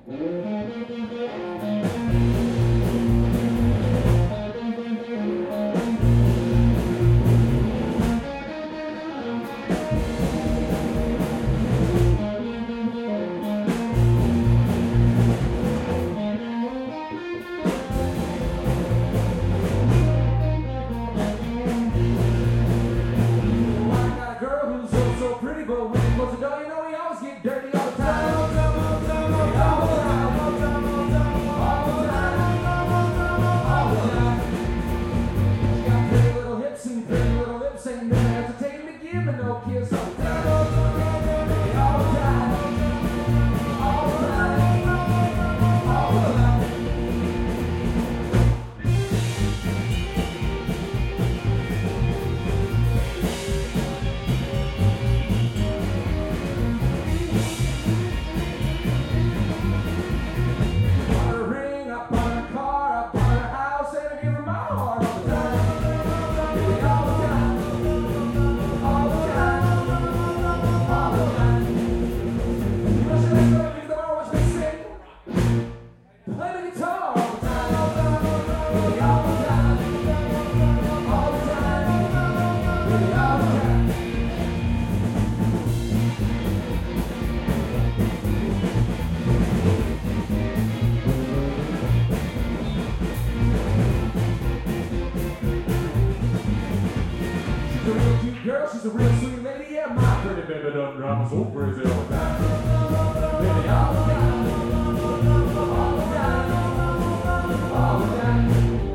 She's a real sweet lady, yeah, my pretty baby done drive me so crazy all the time. Baby, all the time, all the time, all the time.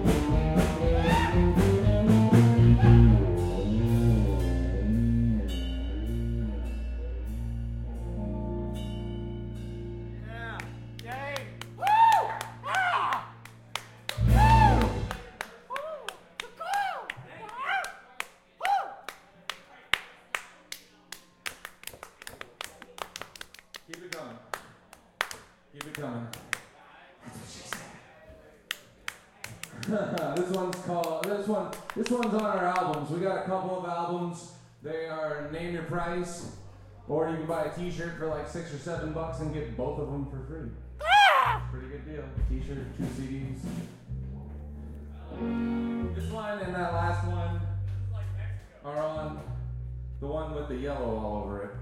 Yeah, yay! Woo! Ah! Keep it coming. Keep it coming. That's what she said. This one's on our albums. We got a couple of albums. They are Name Your Price, or you can buy a t-shirt for like $6 or $7 and get both of them for free. Pretty good deal. T-shirt, 2 CDs. This one and that last one are on the one with the yellow all over it.